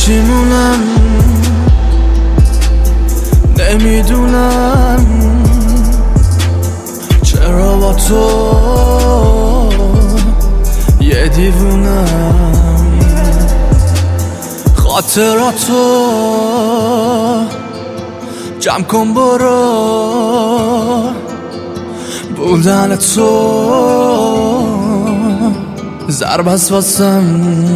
چیمونم نمیدونم چرا با تو یه دیوونم. خاطراتو جمع کن برو، بودن تو ضرب است واسم.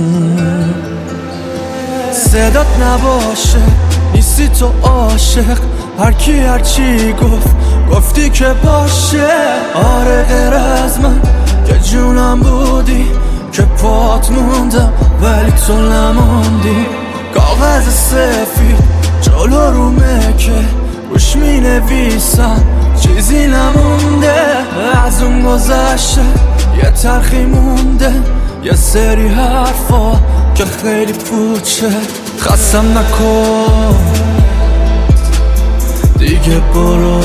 صدات نباشه نیستی تو عاشق، هر کی هر چی گفتی که باشه. آره غیر از من که جونم بودی، که پات موندم ولی تو نموندی. کاغذ سفید جلو رومه که روش می نویسم چیزی نمونده. از اون گذشته یه تلخی مونده، یه سری حرفا که خیلی پوچه. خستم نکن دیگه برو،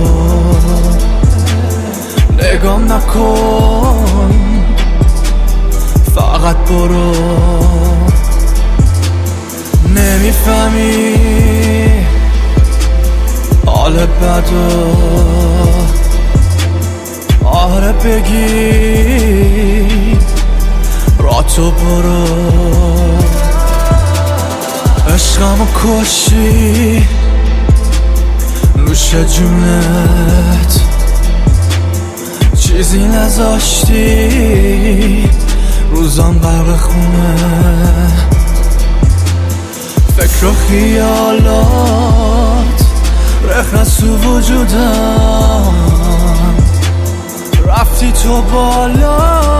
نگام نکن فقط برو. نمیفهمی حال بدو، آره بگی را تو برو. عشقمو کشی نوش جونت، چیزی نذاشتی روزام غرق خونه. فکر و خیالات رخص تو وجودم، رفتی تو بالا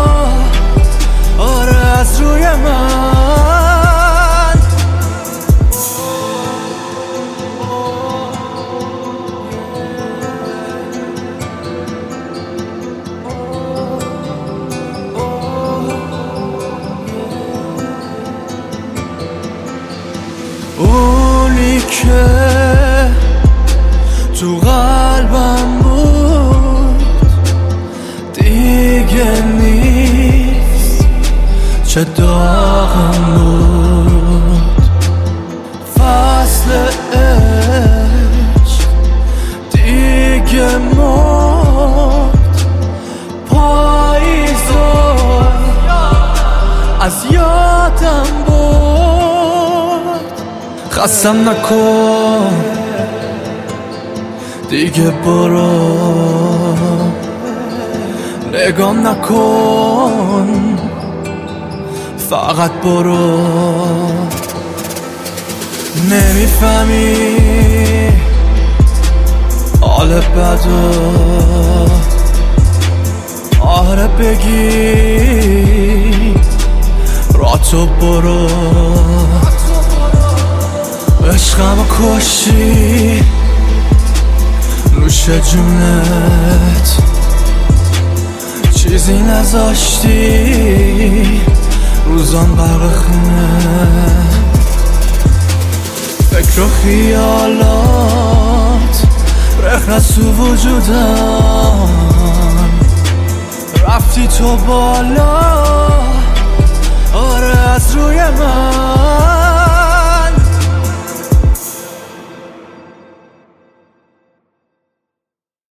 آره از روی من. اونی که تو قلبم بود دیگه نیست، چه داغم بود. فصل عشق دیگه مرد، پاییزو از یادم بود. خستم نکن دیگه برو، نگام نکن فقط برو. نمیفهمی حال بدو، آره بگی را تو برو. عشقمو کشی نوش جونت، چیزی نذاشتی روزام غرق خونه. فکر و خیالات رخص تو وجودم، رفتی تو بالا